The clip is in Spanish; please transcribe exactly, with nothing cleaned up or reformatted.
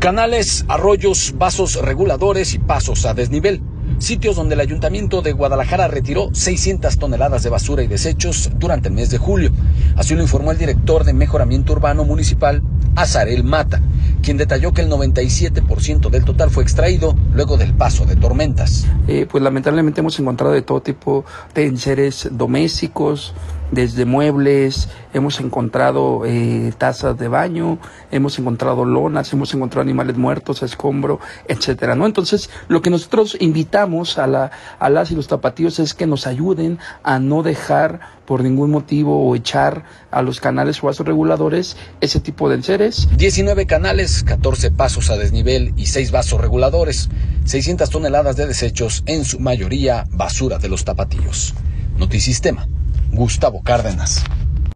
Canales, arroyos, vasos reguladores y pasos a desnivel. Sitios donde el Ayuntamiento de Guadalajara retiró seiscientas toneladas de basura y desechos durante el mes de julio. Así lo informó el director de Mejoramiento Urbano Municipal, Azarel Mata, quien detalló que el noventa y siete por ciento del total fue extraído luego del paso de tormentas. Eh, pues lamentablemente hemos encontrado de todo tipo de enseres domésticos, desde muebles, hemos encontrado eh, tazas de baño, hemos encontrado lonas, hemos encontrado animales muertos, escombro, etcétera, ¿no? Entonces, lo que nosotros invitamos a, la, a las y los tapatíos es que nos ayuden a no dejar por ningún motivo o echar a los canales o vasos reguladores ese tipo de enseres. diecinueve canales, catorce pasos a desnivel y seis vasos reguladores, seiscientas toneladas de desechos, en su mayoría basura de los tapatíos. Notisistema, Gustavo Cárdenas.